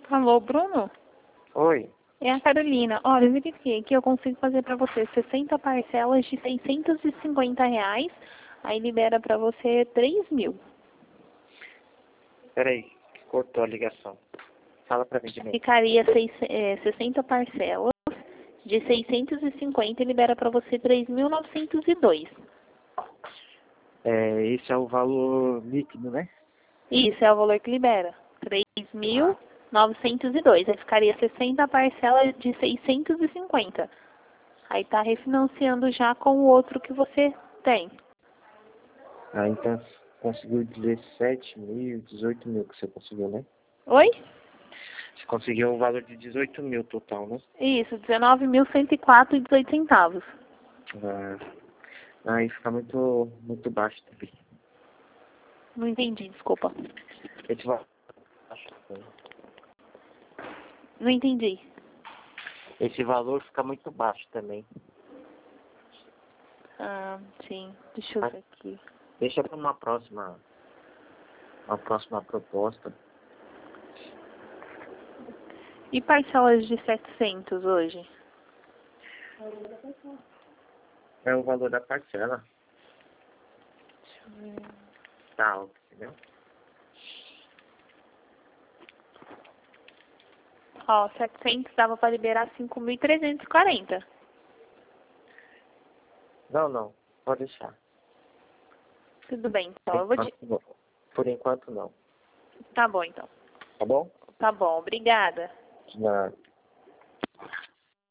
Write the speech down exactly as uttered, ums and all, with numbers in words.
Alô, Bruno? Oi. É a Carolina. Olha, eu verifiquei que eu consigo fazer para você sessenta parcelas de seiscentos e cinquenta reais. Aí libera para você três mil. Peraí, cortou a ligação. Fala pra mim de novo. Ficaria seis, é, sessenta parcelas de seiscentos e cinquenta e libera para você três mil novecentos e dois. É, esse é o valor líquido, né? Isso é o valor que libera. três mil novecentos e dois. Aí ficaria sessenta parcelas de seiscentos e cinquenta. Aí tá refinanciando já com o outro que você tem. Ah, então conseguiu dezessete mil, dezoito mil que você conseguiu, né? Oi? Você conseguiu um valor de dezoito mil total, né? Isso, dezenove mil cento e quatro e dezoito centavos. Ah, aí fica muito, muito baixo também. Não entendi, desculpa. Esse valor, Não entendi. esse valor fica muito baixo também. Ah, sim. Deixa eu ver aqui. Deixa para uma próxima, uma próxima proposta. E parcelas de setecentos hoje? É o valor da parcela. Deixa eu ver. Tá alto, entendeu? Ó, setecentos dava para liberar cinco mil trezentos e quarenta. Não, não. Pode deixar. Tudo bem, então. Por Eu vou te... enquanto, não. Por enquanto não. Tá bom, então. Tá bom? Tá bom, obrigada. Na